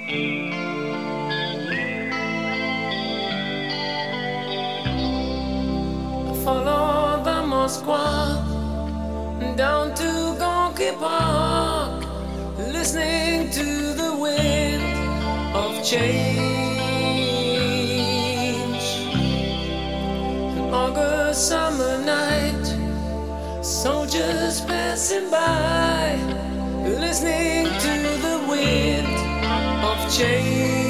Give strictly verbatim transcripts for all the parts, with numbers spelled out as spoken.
Follow the Moskva down to Gorky Park, listening to the wind of change. An August summer night, soldiers passing by, listening to the wind of change.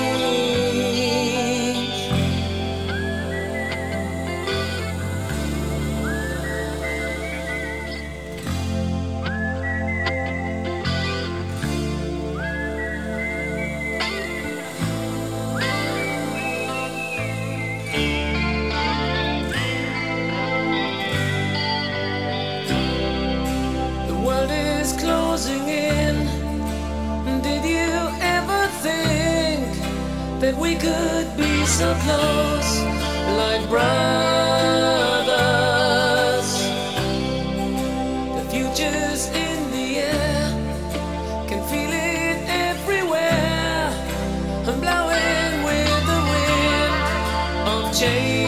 Closing in. Did you ever think that we could be so close, like brothers? The future's in the air, can feel it everywhere. I'm blowing with the wind of change.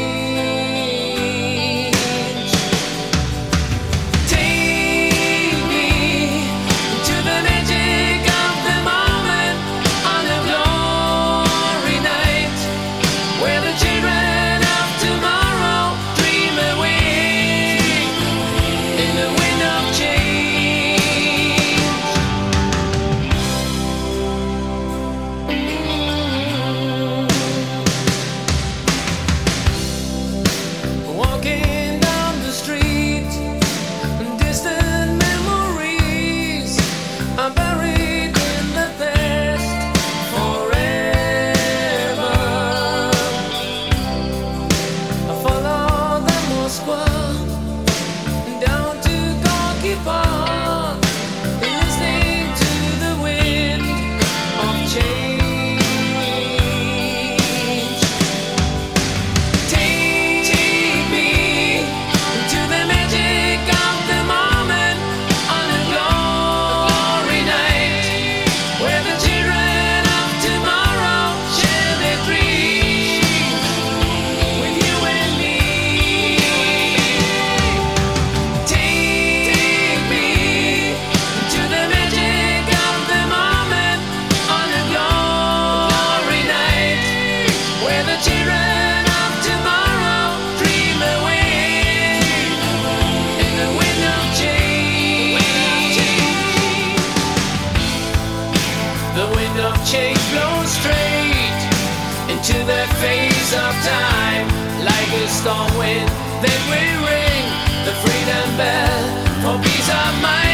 Change blows straight into the face of time, like a storm wind. Then we ring the freedom bell for peace of mind.